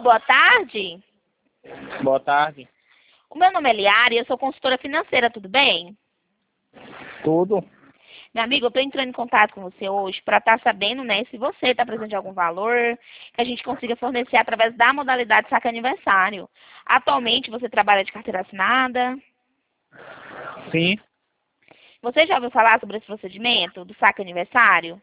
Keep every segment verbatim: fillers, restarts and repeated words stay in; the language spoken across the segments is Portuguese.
boa tarde. Boa tarde. O meu nome é Liara e eu sou consultora financeira, tudo bem? Tudo? Meu amigo, eu estou entrando em contato com você hoje para estar sabendo, né, se você está precisando de algum valor que a gente consiga fornecer através da modalidade saque aniversário. Atualmente você trabalha de carteira assinada? Sim. Você já ouviu falar sobre esse procedimento do saque aniversário?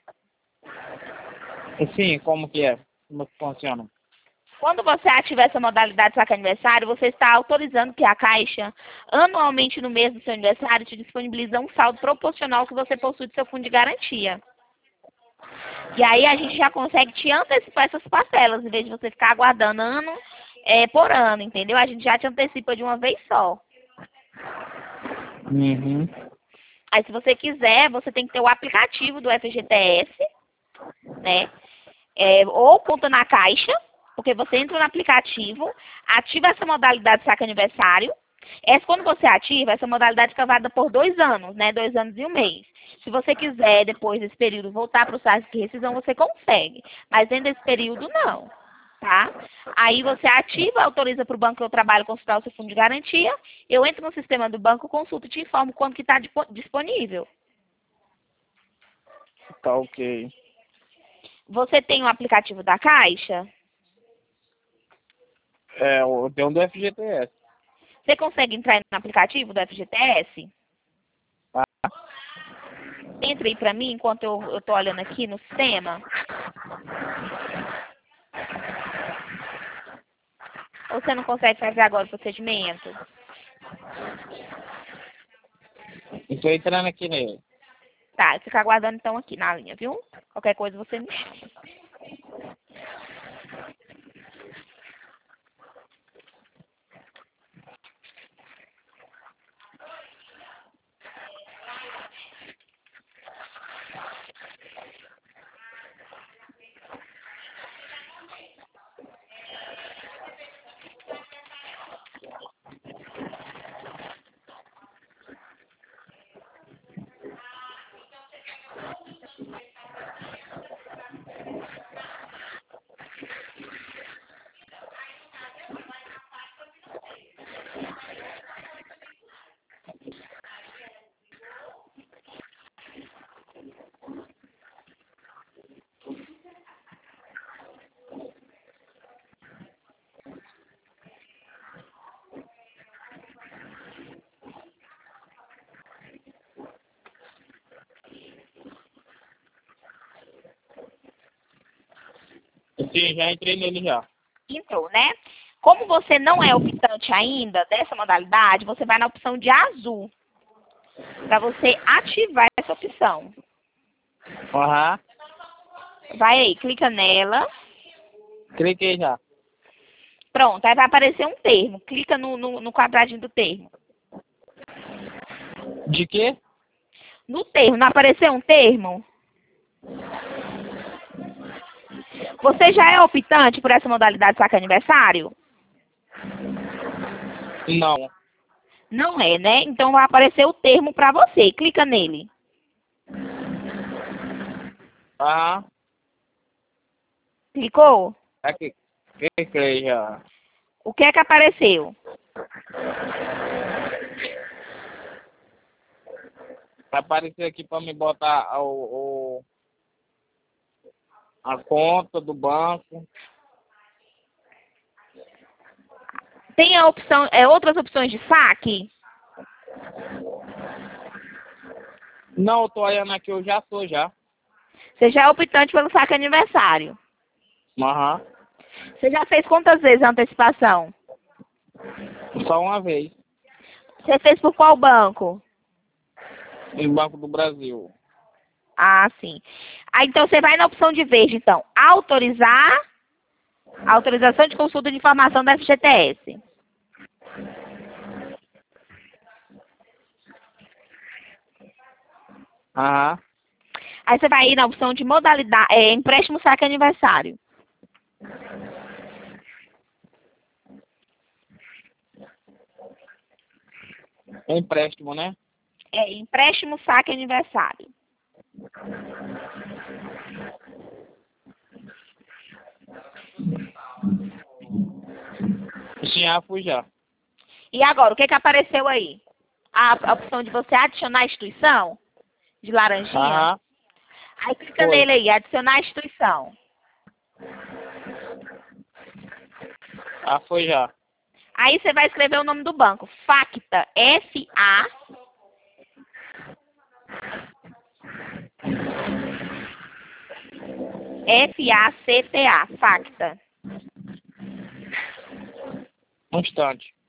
Sim, como que é? Como que funciona? Quando você ativa essa modalidade saque aniversário, você está autorizando que a Caixa, anualmente no mês do seu aniversário, te disponibiliza um saldo proporcional que você possui do seu fundo de garantia. E aí a gente já consegue te antecipar essas parcelas, em vez de você ficar aguardando ano é, por ano, entendeu? A gente já te antecipa de uma vez só. Uhum. Aí se você quiser, você tem que ter o aplicativo do F G T S, né? É, ou conta na Caixa, porque você entra no aplicativo, ativa essa modalidade saque aniversário. Essa, quando você ativa, essa modalidade fica válida por dois anos, né? Dois anos e um mês. Se você quiser, depois desse período, voltar para o site de rescisão, você consegue. Mas dentro desse período, não. Tá? Aí você ativa, autoriza para o banco que eu trabalho consultar o seu fundo de garantia. Eu entro no sistema do banco, consulto e te informo quando que está disponível. Tá ok. Você tem o aplicativo da Caixa? É, eu tenho um do F G T S. Você consegue entrar no aplicativo do F G T S? Ah, Entra aí pra mim enquanto eu, eu tô olhando aqui no sistema. Ou você não consegue fazer agora o procedimento? estou entrando aqui nele. Tá, fica aguardando então aqui na linha, viu? Qualquer coisa você me chama. Sim, já entrei nele já. Entrou, né? Como você não é optante ainda dessa modalidade, você vai na opção de azul. Pra você ativar essa opção. Aham. Vai aí, clica nela. Cliquei já. Pronto, aí vai aparecer um termo. Clica no, no, no quadradinho do termo. De quê? No termo, não apareceu um termo? Você já é optante por essa modalidade saque aniversário? Não. Não é, né? Então vai aparecer o termo para você. Clica nele. Aham. Clicou? Aqui. Cliquei já. O que é que apareceu? Vai aparecer aqui para me botar o, o, a conta do banco. Tem a opção, é, outras opções de saque? Não, eu tô olhando aqui, eu já tô já. Você já é optante pelo saque aniversário. Aham. Você já fez quantas vezes a antecipação? Só uma vez. Você fez por qual banco? No Banco do Brasil. Ah, sim. Ah, então você vai na opção de verde, então. Autorizar. Autorização de consulta de informação da F G T S. Aham. Aí você vai ir na opção de modalidade, é, empréstimo saque aniversário. É empréstimo, né? É, empréstimo saque aniversário. Sim, ah, fui já. E agora, o que que apareceu aí? A, a opção de você adicionar a instituição? De laranjinha? Aham. Aí clica Foi. nele aí, adicionar a instituição. Ah, foi já. Aí você vai escrever o nome do banco. Facta. F A F A C T A. Facta. Um instante.